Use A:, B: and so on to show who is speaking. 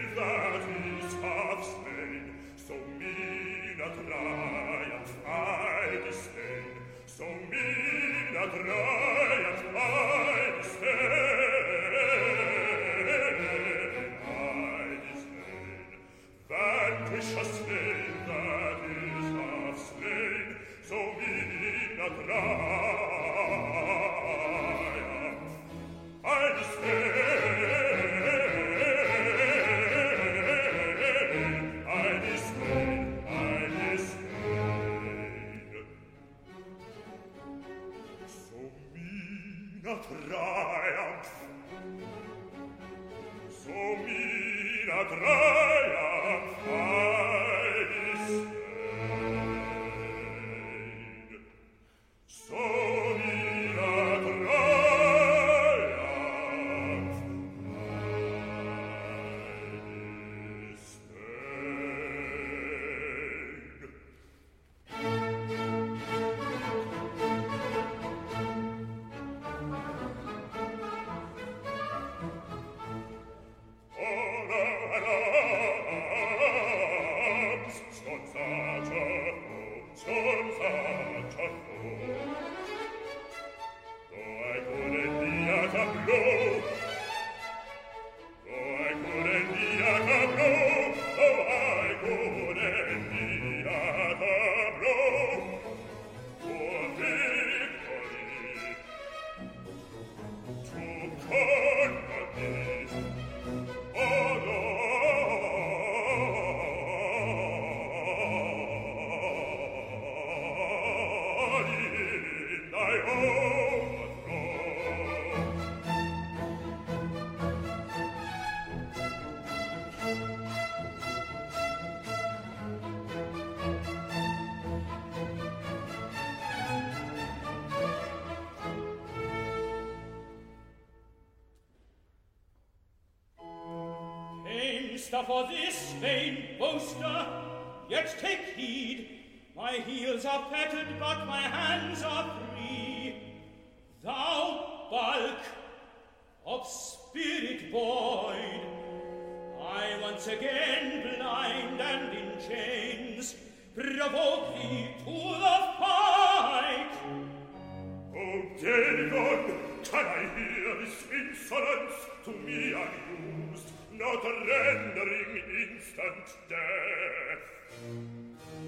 A: that is half slain, so mean a triumph I disdain, so mean a triumph I disdain. Vanquish a slain that is half slain, so mean a triumph I disdain. A triumph, so mean a triumph I disdain, so mean a triumph I
B: For this vain boaster, yet take heed. My heels are fettered, but my hands are free. Thou bulk of spirit void, I once again blind and in chains provoke thee to the fight.
A: Oh, Dagon, can I hear this insolence to me unused, not rendering instant death?